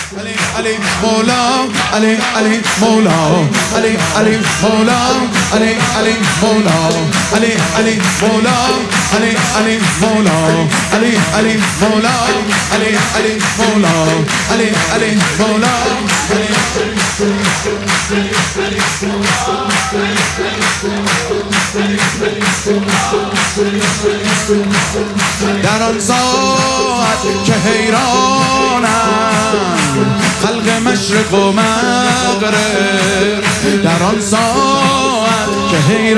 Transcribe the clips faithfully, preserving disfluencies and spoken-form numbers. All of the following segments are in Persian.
علي علي مولا علي علي مولا علي علي مولا علي علي مولا علي علي مولا علي علي مولا علي علي مولا علي علي مولا علي علي مولا در آن ساعت که حیرانم خلق مشرق و مغرب، در آن ساعت که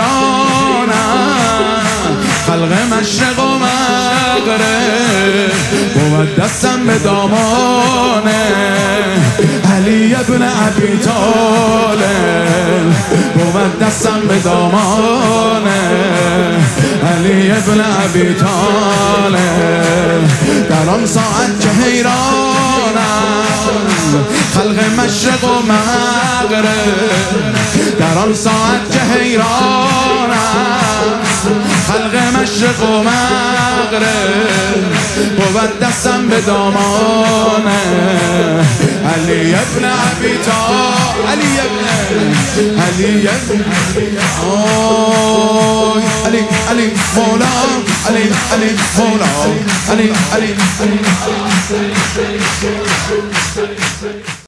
حیرانم خلق مشرق و مغرب، بود دستم به دامان علی ابن ابی طالب، بود دستم به دامان علی ابن ابی طالب. در آن ساعت که حیرانم خلق مشرق و مغرب، در آن ساعت که حیرانم خلق مشرق و مغرب، بود دستم به دامان علی ابن ابی طالب، علی ابن علی ابن علی علی مولا علی علی مولا علی علی